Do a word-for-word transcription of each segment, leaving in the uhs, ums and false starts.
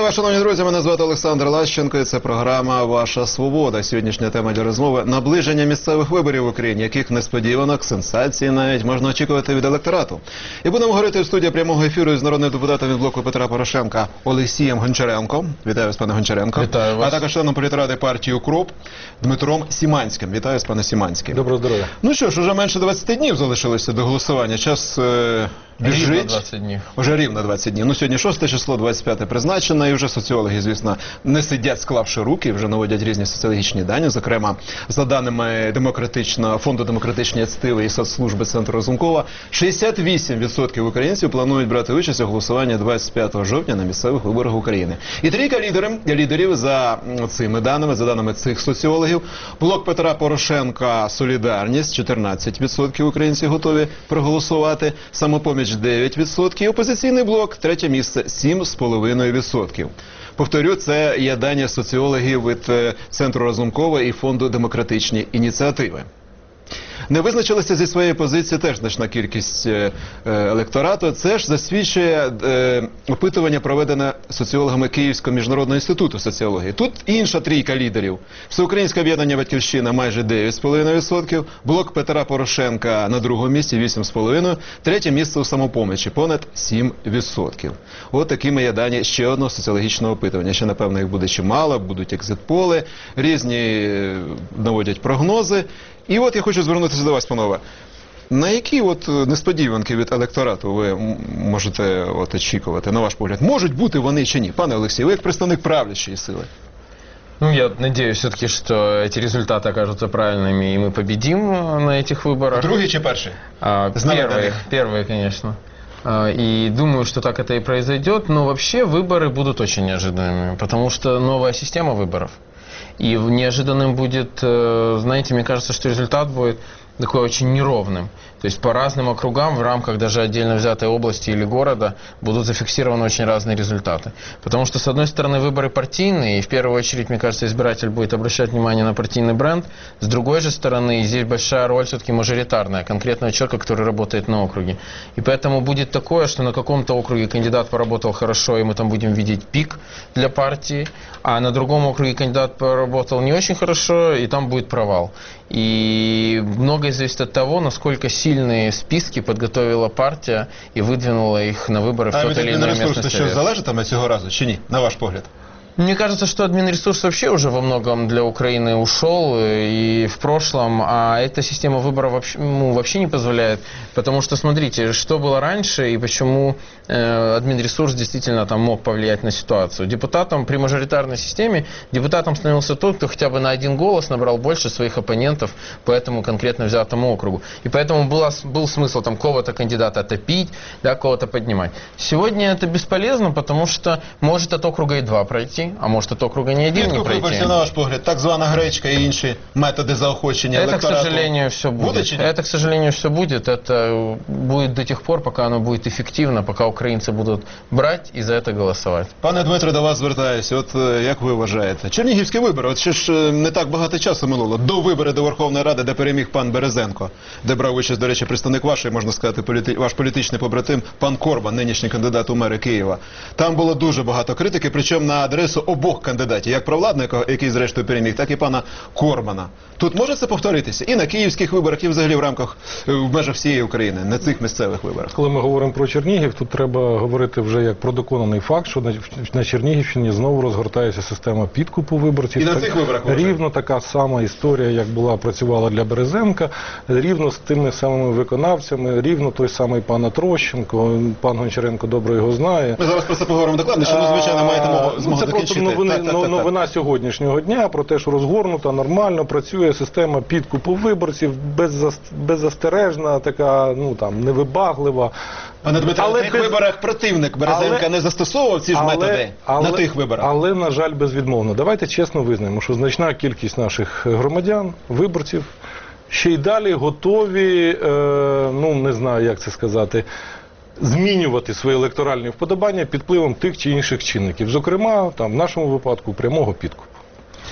Вітаю, шановні друзі, мене звати Олександр Лащенко і це програма «Ваша свобода». Сьогоднішня тема для розмови – наближення місцевих виборів в Україні, яких несподіванок, сенсацій навіть можна очікувати від електорату. І будемо говорити в студії прямого ефіру із народним депутатом від блоку Петра Порошенка Олексієм Гончаренком. Вітаю вас, пане Гончаренко. Вітаю вас. А також членом політради партії «Укроп» Дмитром Сіманським. Вітаю вас, пане Сіманський. Доброго здоров'я. Ну що ж, уже менше двадцяти днів залишилося до голосування. Час е, біжить. Рівно двадцять днів. Уже рівно двадцять днів. Ну, сьогодні шосте число, двадцять п'яте призначено, і вже соціологи, звісно, не сидять склавши руки, вже наводять різні соціологічні дані, зокрема, за даними демократичного фонду демократичні ініціативи і соцслужби Центру Разумкова, шістдесят вісім відсотків українців планують брати участь у голосуванні двадцять п'ятого жовтня на місцевих виборах України. І трійка лідерів, лідерів за цими даними, за даними цих соціологів, блок Петра Порошенка «Солідарність» чотирнадцять відсотків українців готові проголосувати, «Самопоміч» дев'ять відсотків, опозиційний блок третє місце сім з половиною відсотків. Повторю, це є дані соціологів від Центру Разумкова і Фонду демократичні ініціативи. Не визначилася зі своєї позиції теж значна кількість е, електорату. Це ж засвідчує е, опитування, проведене соціологами Київського міжнародного інституту соціології. Тут інша трійка лідерів. Всеукраїнське об'єднання «Батьківщина» майже дев'ять з половиною відсотків, блок Петра Порошенка на другому місці вісім з половиною, третє місце у «Самопомочі» понад сім відсотків. От такими є дані ще одного соціологічного опитування. Ще, напевно, їх буде чимало, будуть екзит-поли, різні наводять прогнози. І от я хочу звернутися до вас, панове. На які от несподіванки від електорату ви можете от очікувати, на ваш погляд? Можуть бути вони чи ні? Пане Олексій, ви як представник правлячої сили. Ну, я надеюсь все-таки, что эти результаты окажутся правильными, и мы победим на этих выборах. Другий чи перший? А, первые, первые, конечно. А, и думаю, что так это и произойдет, но вообще выборы будут очень неожиданными, потому что новая система выборов. И неожиданным будет, знаете, мне кажется, что результат будет такой очень неровным. То есть по разным округам в рамках даже отдельно взятой области или города будут зафиксированы очень разные результаты. Потому что, с одной стороны, выборы партийные, и в первую очередь, мне кажется, избиратель будет обращать внимание на партийный бренд. С другой же стороны, здесь большая роль все-таки мажоритарная, конкретного человека, который работает на округе. И поэтому будет такое, что на каком-то округе кандидат поработал хорошо, и мы там будем видеть пик для партии, а на другом округе кандидат поработал не очень хорошо, и там будет провал. И многое зависит от того, насколько сильные списки подготовила партия и выдвинула их на выборы в тот или иной местный совет. А що залежить там цього разу, чи ні, на ваш погляд? Мне кажется, что админресурс вообще уже во многом для Украины ушел и в прошлом, а эта система выборов вообще, ну, вообще не позволяет. Потому что, смотрите, что было раньше и почему э, админресурс действительно там мог повлиять на ситуацию. Депутатом при мажоритарной системе, депутатом становился тот, кто хотя бы на один голос набрал больше своих оппонентов по этому конкретно взятому округу. И поэтому было, был смысл там кого-то кандидата топить, да, кого-то поднимать. Сегодня это бесполезно, потому что может от округа и два пройти, а может от округа не один не пройти. Виборців, на ваш погляд, так звана гречка и інші методи заохочення это, електорату. к сожалению, все будет. Будет, это, к сожалению, все будет. Это будет до тех пор, пока оно будет эффективно, пока украинцы будут брать и за это голосовать. Пане Дмитре, до вас звертаюся. От як ви вважаєте? Чернігівські вибори, от ще ж не так багато часу минуло. До виборів до Верховної Ради, де переміг пан Березенко, де брав участь, до речі, представник вашої, можна сказати, політи... ваш політичний побратим, пан Корбан, нинішній кандидат у мери Києва. Там було дуже багато критики, причому на адресу обох кандидатів, як провладника, який зрештою переміг, так і пана Корбана. Тут може це повторитися? І на київських виборах, і взагалі в рамках, в межах всієї України, на цих місцевих виборах. Коли ми говоримо про Чернігів, тут треба говорити вже як про доконаний факт, що на, на Чернігівщині знову розгортається система підкупу виборців. І на цих виборах може? Рівно така сама історія, як була, працювала для Березенка, рівно з тими самими виконавцями, рівно той самий пан Трощенко, пан Гончаренко добре його знає. Ми зараз про це поговоримо докладніше, ну, звичайно, маєте мову, змогу це закінчити. Це просто новини, так, так, так, так. новина сьогоднішнього дня про те, що розгорнута, нормально працює система підкупу виборців, беззастережна, така, ну там, невибаглива. Пане Дмитре, на тих без... виборах противник Березенка але... не застосовував ці ж але... методи але... на тих виборах? Але, на жаль, безвідмовно. Давайте чесно визнаємо, що значна кількість наших громадян, виборців, ще й далі готові, е, ну, не знаю, як це сказати, змінювати свої електоральні вподобання під впливом тих чи інших чинників. Зокрема, там, в нашому випадку, прямого підкупу.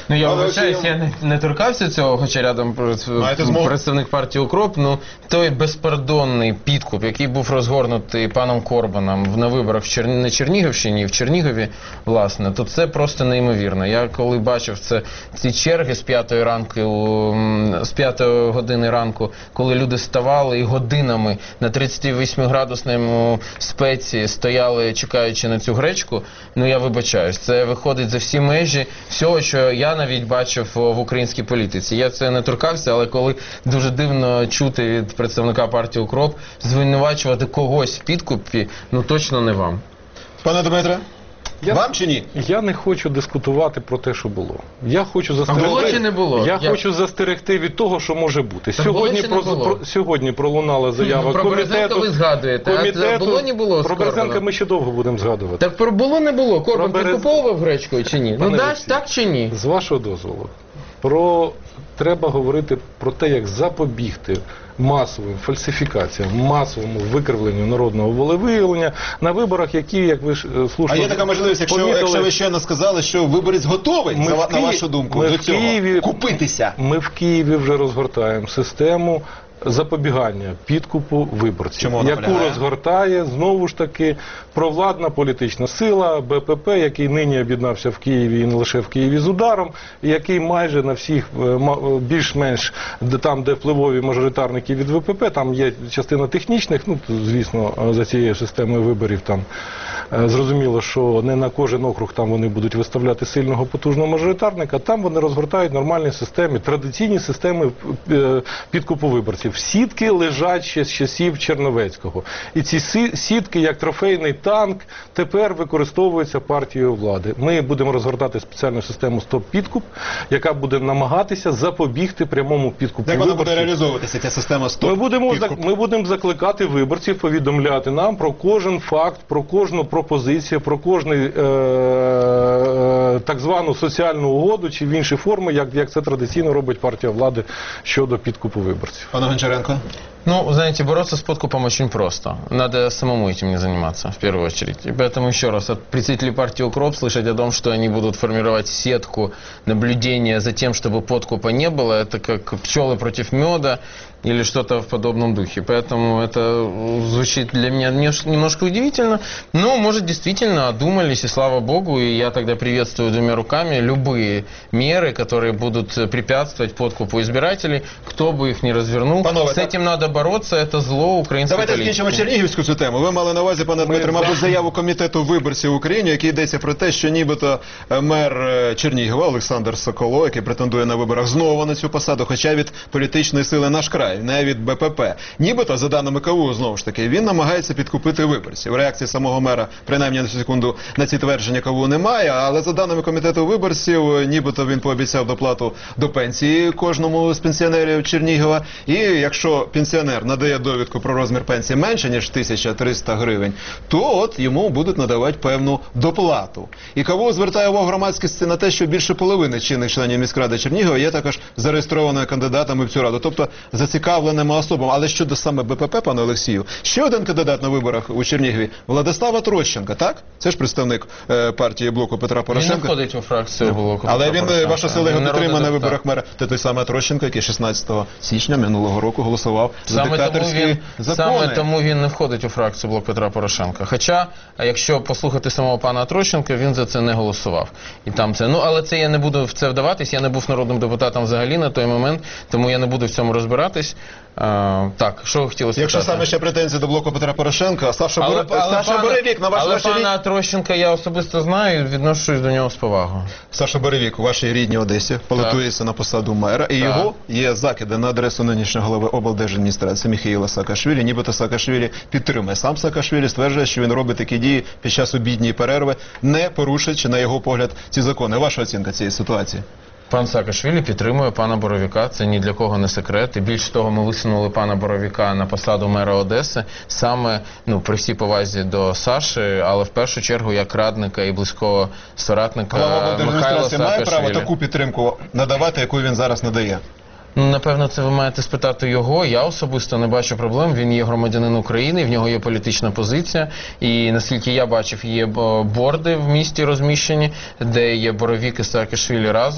Ну, я Але вибачаюсь, всі- я не, не торкався цього, хоча рядом Маєте змогу? представник партії «Укроп», ну, той безпардонний підкуп, який був розгорнутий паном Корбаном на виборах в Чер... на Чернігівщині, в Чернігові, власне, то це просто неймовірно. Я коли бачив це, ці черги з п'ятої ранку, м, з п'ятої години ранку, коли люди ставали і годинами на тридцятивосьмиградусному спеці стояли, чекаючи на цю гречку, ну я вибачаюсь, це виходить за всі межі всього, що я навіть бачив в українській політиці. Я це не торкався, але коли дуже дивно чути від представника партії «Укроп» звинувачувати когось в підкупі, ну точно не вам. Пане Дмитре, Я- вам чи ні? Я не хочу дискутувати про те, що було. Я хочу було застерегти. чи не було? Я, Я- хочу застерегти від того, що може бути. Так було Сьогодні чи не про, було? про сьогодні пролунала заява Ну, про комітету. Березенка ви згадуєте, а це було, не було з Про Березенка Корбаном? ми ще довго будемо згадувати. Так про було не було. Корбан Про Берез- підкуповував гречкою чи ні? Пане Ну да, Олексій, так чи ні? З вашого дозволу, про треба говорити про те, як запобігти масовим фальсифікаціям, масовому викривленню народного волевиявлення на виборах, які, як ви ж е, слушно А є така можливість, якщо, помітили, якщо ви щойно сказали, що виборець готовий, Ми за, в на Києві- вашу думку, ми до в цього Києві- купитися. Ми в Києві вже розгортаємо систему запобігання підкупу виборців, Чому вона яку полягає? розгортає знову ж таки провладна політична сила БПП, який нині об'єднався в Києві і не лише в Києві з ударом, і який майже на всіх е, ма- е, більш-менш де- там, де впливові мажоритарники від ВПП, там є частина технічних, ну звісно, е, за цією системою виборів там е, зрозуміло, що не на кожен округ там вони будуть виставляти сильного потужного мажоритарника, там вони розгортають нормальні системи, традиційні системи е, підкупу виборців. Сітки лежать ще з часів Черновецького. І ці сі- сітки, як трофейний танк, тепер використовуються партією влади. Ми будемо розгортати спеціальну систему «Стоп-підкуп», яка буде намагатися запобігти прямому підкупу Як вона буде виборців. реалізовуватися, ця система стоп? Ми будемо, підкуп? зак- ми будемо закликати виборців повідомляти нам про кожен факт, про кожну пропозицію, про кожну е- е- так звану соціальну угоду чи в інші форми, як, як це традиційно робить партія влади щодо підкупу виборців. Пане Гончаренко? Ну, знаете, бороться с подкупом очень просто. Надо самому этим не заниматься, в первую очередь. И поэтому еще раз, от представителей партии «Укроп» слышать о том, что они будут формировать сетку наблюдения за тем, чтобы подкупа не было, это как пчелы против меда или что-то в подобном духе. Поэтому это звучит для меня неш- немножко удивительно. Но, может, действительно одумались, и слава богу, и я тогда приветствую двумя руками любые меры, которые будут препятствовать подкупу избирателей, кто бы их ни развернул. Панове, С так- этим надо бороться, это зло украинской Давайте политики. закінчимо Чернігівську цю тему. Ви мали на увазі, пане Дмитре, мабуть, заяву комітету виборців України, який йдеться про те, що нібито е, мер е, Чернігова Олександр Соколов, який претендує на виборах знову на цю посаду, хоча від політичної сили «Наш край», не від БПП. Нібито, за даними КАУ, знову ж таки, він намагається підкупити виборців. Реакції самого мера, принаймні на цю секунду, на ці твердження КАУ немає, але за даними комітету виборців, е, нібито він пообіцяв доплату до пенсії кожному з пенсіонерів Чернігова. І якщо пенсіонер надає довідку про розмір пенсії менше, ніж тисяча триста гривень, то от йому будуть надавати певну доплату. І КАУ звертає увагу громадськості на те, що більше половини чинних членів міськради Чернігова є також зареєстрованими кандидатами в цю раду, тобто зацікавленими особами. Але щодо саме БПП, пане Олексію, ще один кандидат на виборах у Чернігові – Владислава Трощенка, так? Це ж представник е, партії блоку Петра Він не Порошенка. входить у фракцію блоку. Але Петра він, Порошенка. ваша сила його Він народний підтримає на депутат. виборах мера. Це той самий Трощенко, який шістнадцятого січня минулого року голосував за Саме тому, диктаторські він, закони. саме тому він не входить у фракцію «Блок Петра Порошенка». Хоча, якщо послухати самого пана Трощенка, він за це не голосував. І там це. Ну, але це я не буду в це вдаватись, я не був народним депутатом взагалі на той момент, тому я не буду в цьому розбиратись. А, так, що ви хотіли сказати? Якщо саме ще претензії до блоку Петра Порошенка, Саша, Але, Боре... але, Саша пана, Боревік, на ваш, але вашій рід... пана Трощенка я особисто знаю і відношусь до нього з повагою. Саша Боревік у вашій рідній Одесі балотується на посаду мера, і Так. його є закиди на адресу нинішнього голови облдержадміністрації Міхаїла Саакашвілі, нібито Саакашвілі підтримує. Сам Саакашвілі стверджує, що він робить такі дії під час обідньої перерви, не порушуючи, на його погляд, ці закони. Ваша оцінка цієї ситуації? Пан Саакашвілі підтримує пана Боровіка, це ні для кого не секрет. І більш того, ми висунули пана Боровіка на посаду мера Одеси, саме, ну, при всій повазі до Саші, але в першу чергу як радника і близького соратника Голова Михайла облдержадміністрації має право Саакашвілі. таку підтримку надавати, яку він зараз надає? Ну, напевно, це ви маєте спитати його. Я особисто не бачу проблем. Він є громадянин України, в нього є політична позиція. І, наскільки я бачив, є борди в місті розміщені, де є Боровік і Саакашвілі разом.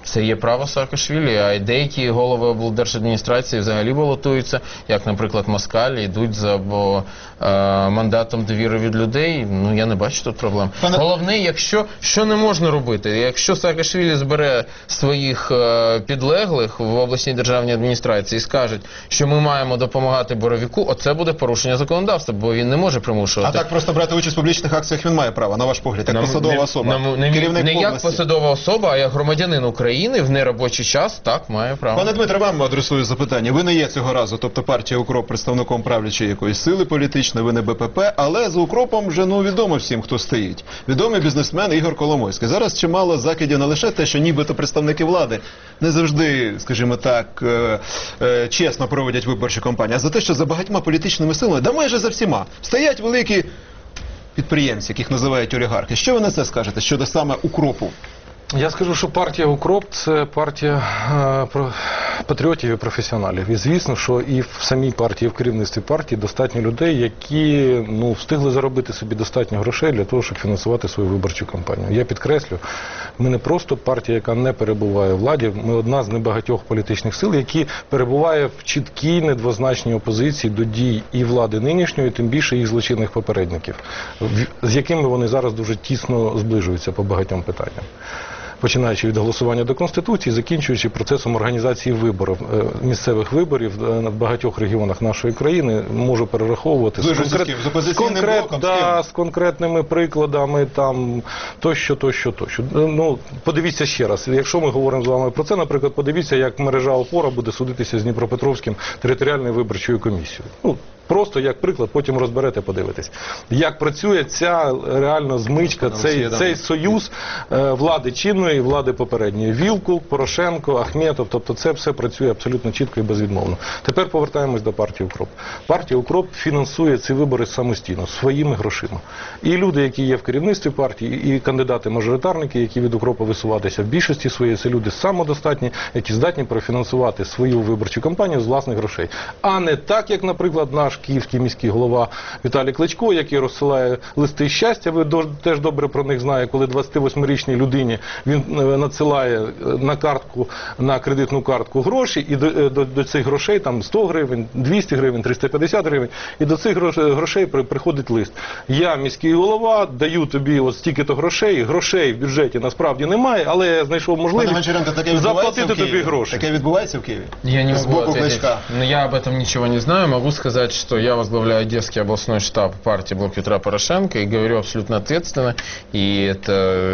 Це є право Саакашвілі, а й деякі голови облдержадміністрації взагалі балотуються, як, наприклад, Москаль, йдуть за бо, е, мандатом довіри від людей. Ну, я не бачу тут проблем. Пане... Головне, якщо, що не можна робити, якщо Саакашвілі збере своїх е, підлеглих в обласній державній адміністрації і скажуть, що ми маємо допомагати Боровіку, оце буде порушення законодавства, бо він не може примушувати. А так просто брати участь в публічних акціях він має право, на ваш погляд, як Нам- посадова не- особа, нам- не, керівник не як області. посадова особа, а як громадянин України в неробочий час, так, має право. Пане Дмитре, вам адресую запитання. Ви не є цього разу, тобто партія «Укроп» представником правлячої якоїсь сили політичної, ви не Б П П, але за «Укропом» вже ну відомо всім, хто стоїть. Відомий бізнесмен Ігор Коломойський. Зараз чимало закидів не лише те, що нібито представники влади не завжди, скажімо так, е, е, чесно проводять виборчі кампанії, а за те, що за багатьма політичними силами, да майже за всіма, стоять великі підприємці, яких називають олігархи. Що ви на це скажете щодо саме «Укропу»? Я скажу, що партія «Укроп» – це партія е, про- патріотів і професіоналів. І звісно, що і в самій партії, і в керівництві партії достатньо людей, які ну, встигли заробити собі достатньо грошей для того, щоб фінансувати свою виборчу кампанію. Я підкреслю, ми не просто партія, яка не перебуває у владі, ми одна з небагатьох політичних сил, які перебуває в чіткій недвозначній опозиції до дій і влади нинішньої, тим більше їх злочинних попередників, в- з якими вони зараз дуже тісно зближуються по багатьом питанням. Починаючи від голосування до Конституції, закінчуючи процесом організації виборів, е, місцевих виборів е, на багатьох регіонах нашої країни, можу перераховувати з, Зближуються конкрет... з ким? З опозиційним з конкрет- блоком? З да, ким? з конкретними прикладами, там, тощо, тощо, тощо. Ну, подивіться ще раз, якщо ми говоримо з вами про це, наприклад, подивіться, як мережа «Опора» буде судитися з Дніпропетровським територіальною виборчою комісією. Ну, просто як приклад, потім розберете, подивитесь. Як працює ця реально змичка, цей, цей союз е, влади чинної і влади попередньої. Вілкул, Порошенко, Ахметов, тобто це все працює абсолютно чітко і безвідмовно. Тепер повертаємось до партії «Укроп». Партія «Укроп» фінансує ці вибори самостійно, своїми грошима. І люди, які є в керівництві партії, і кандидати-мажоритарники, які від «Укропу» висуватися в більшості своєї, це люди самодостатні, які здатні профінансувати свою виборчу кампанію з власних грошей. А не так, як, наприклад, наш київський міський голова Віталій Кличко, який розсилає листи щастя, ви до- теж добре про них знаєте, коли двадцятивосьмирічній людині він е, надсилає е, на картку, на кредитну картку гроші, і до, е, до, до цих грошей там сто гривень, двісті гривень, триста п'ятдесят гривень, і до цих грош- грошей при- приходить лист. Я, міський голова, даю тобі от стільки-то грошей, грошей в бюджеті насправді немає, але я знайшов Пане можливість Гончаренко, таке відбувається заплатити в Києві? тобі гроші. Таке відбувається в Києві? Я не С могу боку ответить. Кличка. Но я об этом ничего не знаю. Могу сказать, что я возглавляю Одесский областной штаб партии «Блок Петра Порошенко» и говорю абсолютно ответственно. И это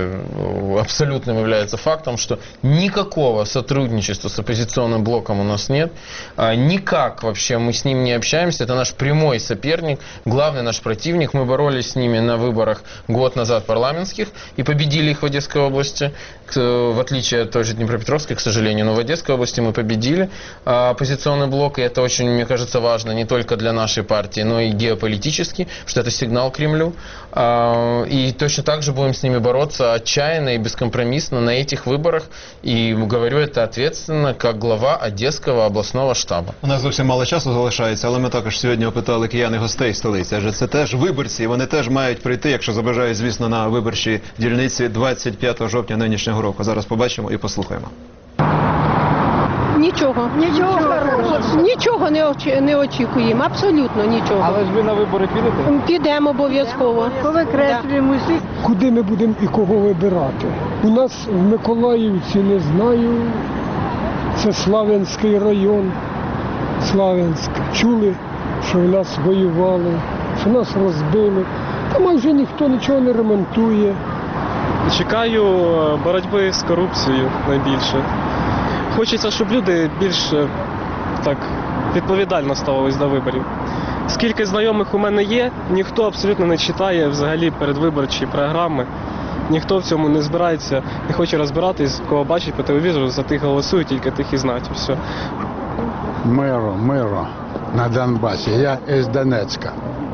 э, абсолютным является фактом, что никакого сотрудничества с оппозиционным блоком у нас нет. А, никак вообще мы с ним не общаемся. Это наш прямой соперник, главный наш противник. Мы боролись с ними на выборах год назад парламентских и победили их в Одесской области. К- В отличие от той же Днепропетровской, к сожалению. Но в Одесской области мы победили а, оппозиционный блок. И это очень, мне кажется, важно не только для нашей партии, но и геополитически, что это сигнал Кремлю. А, И точно так же будем с ними бороться отчаянно и бескомпромиссно на этих выборах. И говорю это ответственно, как глава Одесского областного штаба. У нас зовсім мало часу залишається, але ми також сьогодні опитали киян і гостей столиці. Адже це теж виборці, і вони теж мають прийти, якщо забажають, звісно, на виборчі дільниці двадцять п'ятого жовтня нинішнього року. Зараз побачимо і послухаємо. Нічого. Нічого хорошого. Нічого не, очі- не очікуємо, абсолютно нічого. Але ж ви на вибори підете? Підемо обов'язково. Повикреслюємо всі. Куди ми будемо і кого вибирати? У нас в Миколаївці, не знаю, це Славянський район, Славянськ. Чули, що в нас воювали, що нас розбили. Та майже ніхто нічого не ремонтує. Чекаю е, боротьби з корупцією найбільше. Хочеться, щоб люди більш е, так відповідально ставились до виборів. Скільки знайомих у мене є, ніхто абсолютно не читає взагалі передвиборчі програми. Ніхто в цьому не збирається, не хоче розбиратись, кого бачить по телевізору, за тих голосують, тільки тих і знають. І все. Миру, миру на Донбасі. Я із Донецька.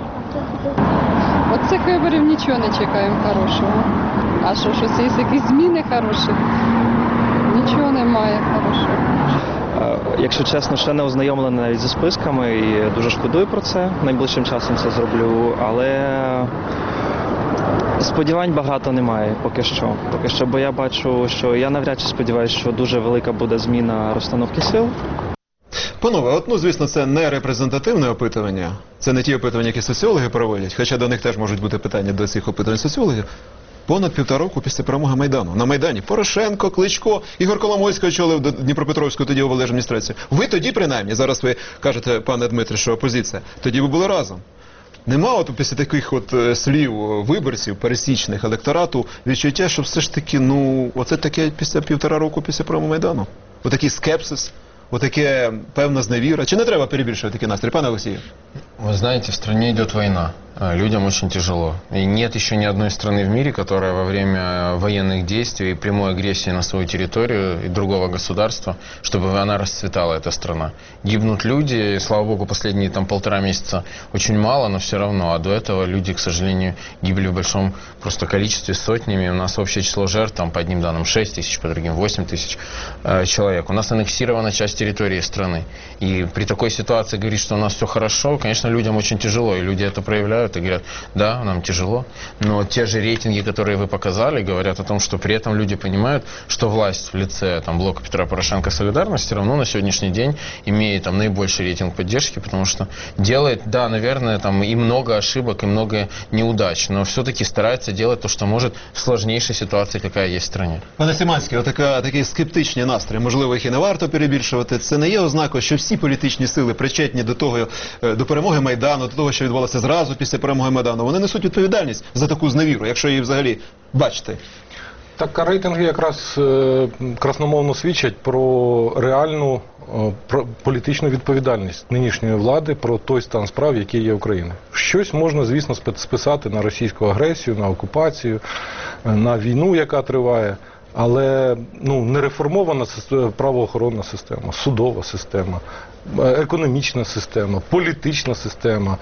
От цих виборів нічого не чекаємо хорошого. А що, щось є якісь зміни хороші? Нічого немає хорошого. Якщо чесно, ще не ознайомлений навіть зі списками і дуже шкодую про це. Найближчим часом це зроблю, але Сподівань багато немає поки що. Поки що, бо я бачу, що я навряд чи сподіваюся, що дуже велика буде зміна розстановки сил. Панове, от, ну, звісно, це не репрезентативне опитування, це не ті опитування, які соціологи проводять, хоча до них теж можуть бути питання до цих опитувань соціологів. Понад півтора року після перемоги Майдану. На Майдані Порошенко, Кличко, Ігор Коломойський очолив Дніпропетровську тоді облдержадміністрацію. Ви тоді, принаймні, зараз ви кажете, пане Дмитре, що опозиція, тоді ви були разом. Нема от після таких от е, слів виборців, пересічних електорату, відчуття, що все ж таки, ну, оце таке після півтора року після перемоги Майдану? Отакий скепсис, отаке певна зневіра. Чи не треба перебільшувати такий настрій, пане Олексію? Вы знаете, в стране идет война, людям очень тяжело. И нет еще ни одной страны в мире, которая во время военных действий и прямой агрессии на свою территорию и другого государства, чтобы она расцветала, эта страна. Гибнут люди, и, слава богу, последние там полтора месяца очень мало, но все равно. А до этого люди, к сожалению, гибли в большом просто количестве, сотнями. У нас общее число жертв, там по одним данным шесть тысяч, по другим восемь тысяч э, человек. У нас аннексирована часть территории страны. И при такой ситуации говорить, что у нас все хорошо, конечно, людям очень тяжело, и люди это проявляют и говорят, да, нам тяжело, но те же рейтинги, которые вы показали, говорят о том, что при этом люди понимают, что власть в лице там, блока Петра Порошенко «Солидарность» все равно на сегодняшний день имеет там наибольший рейтинг поддержки, потому что делает, да, наверное, там и много ошибок, и много неудач, но все-таки старается делать то, что может в сложнейшей ситуации, какая есть в стране. Пане Симанський, отака, такий скептичний настрій, можливо, їх і не варто перебільшувати. Це не є ознакою, що всі політичні сили причетні до того, до перемоги Майдану, до того, що відбулося зразу після перемоги Майдану. Вони несуть відповідальність за таку зневіру, якщо її взагалі бачите. Так, рейтинги якраз е, красномовно свідчать про реальну е, про політичну відповідальність нинішньої влади про той стан справ, який є Україна. Щось можна, звісно, списати на російську агресію, на окупацію, на війну, яка триває. Але ну, не реформована правоохоронна система, судова система, економічна система, політична система,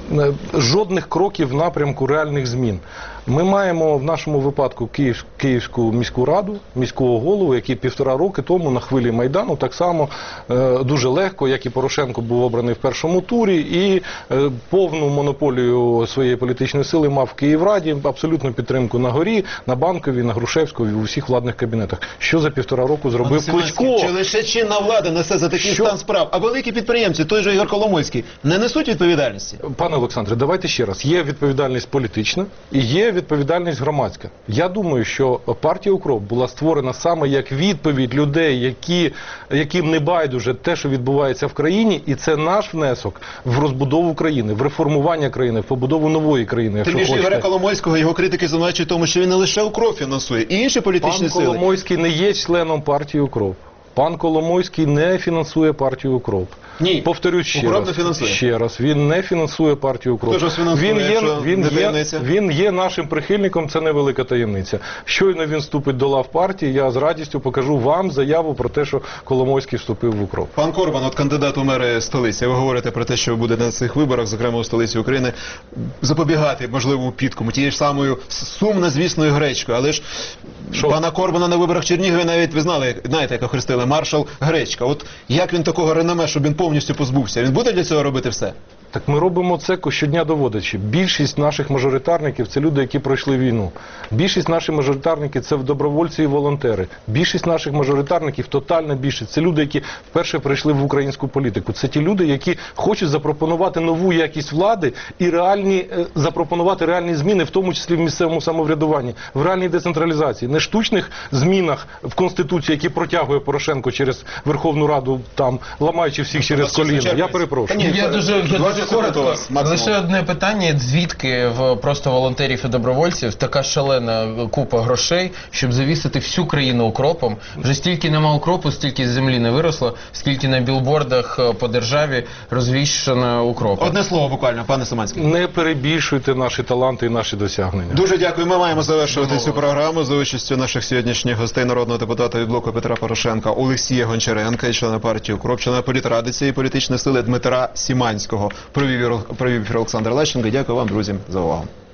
жодних кроків в напрямку реальних змін. Ми маємо в нашому випадку Київ, Київську міську раду, міського голову, який півтора роки тому на хвилі Майдану так само е, дуже легко, як і Порошенко був обраний в першому турі, і е, повну монополію своєї політичної сили мав в Київраді, абсолютну підтримку на горі, на Банковій, на Грушевському і в усіх владних кабінетах. Що за півтора року зробив Кличко? Чи лише чинна влада несе за такий Що? стан справ, а великі підприємці, той же Ігор Коломойський, не несуть відповідальності? Пане Олександре, давайте ще раз. Є відповідальність політична і є відповідальність громадська. Я думаю, що партія «Укроп» була створена саме як відповідь людей, які, яким не байдуже те, що відбувається в країні, і це наш внесок в розбудову країни, в реформування країни, в побудову нової країни, якщо Тим більше хочете. Ігоря Коломойського, його критики звинувачують в тому, що він не лише «Укроп» фінансує, і інші політичні Пан сили. Коломойський не є членом партії «Укроп». Пан Коломойський не фінансує партію «Укроп». Ні, Повторюсь ще «Укроп» раз. не фінансує. Ще раз. Він не фінансує партію «Укроп». Хто ж вас фінансує, він є, якщо він, не є, таємниця? він є нашим прихильником, це невелика таємниця. Щойно він вступить до лав партії, я з радістю покажу вам заяву про те, що Коломойський вступив в «Укроп». Пан Корбан, от кандидат у мери столиці, ви говорите про те, що ви будете на цих виборах, зокрема у столиці України, запобігати можливому підкому, тією ж самою сумно-звісною гречкою. Але ж Що? пана Корбана на виборах в Чернігові навіть, ви знали, знаєте, як охрестили, маршал Гречка. От як він такого реноме, щоб він повністю позбувся? Він буде для цього робити все? Так ми робимо це щодня доводячи. Більшість наших мажоритарників – це люди, які пройшли війну. Більшість наших мажоритарників – це добровольці і волонтери. Більшість наших мажоритарників, тотальна більшість – це люди, які вперше прийшли в українську політику. Це ті люди, які хочуть запропонувати нову якість влади і реальні, запропонувати реальні зміни, в тому числі в місцевому самоврядуванні, в реальній децентралізації. Не штучних змінах в Конституції, які протягує Порошенко через Верховну Раду, там, ламаючи всіх через коліно. Я перепрошую. Ні, Я дуже, я дуже коротко. вас, максимум. Лише одне питання, звідки в просто волонтерів і добровольців така шалена купа грошей, щоб завісити всю країну укропом. Вже стільки нема укропу, стільки землі не виросло, скільки на білбордах по державі розвішано укропу. Одне слово буквально, пане Симанський. Не перебільшуйте наші таланти і наші досягнення. Дуже дякую. Ми маємо завершувати цю програму за участю наших сьогоднішніх гостей, народного депутата від блоку Петра Порошенка Олексія Гончаренка і члена партії «Укроп», члена політради цієї політичної сили Дмитра Сіманського. Провів ефір Олександр Лещенко. Дякую вам, друзі, за увагу.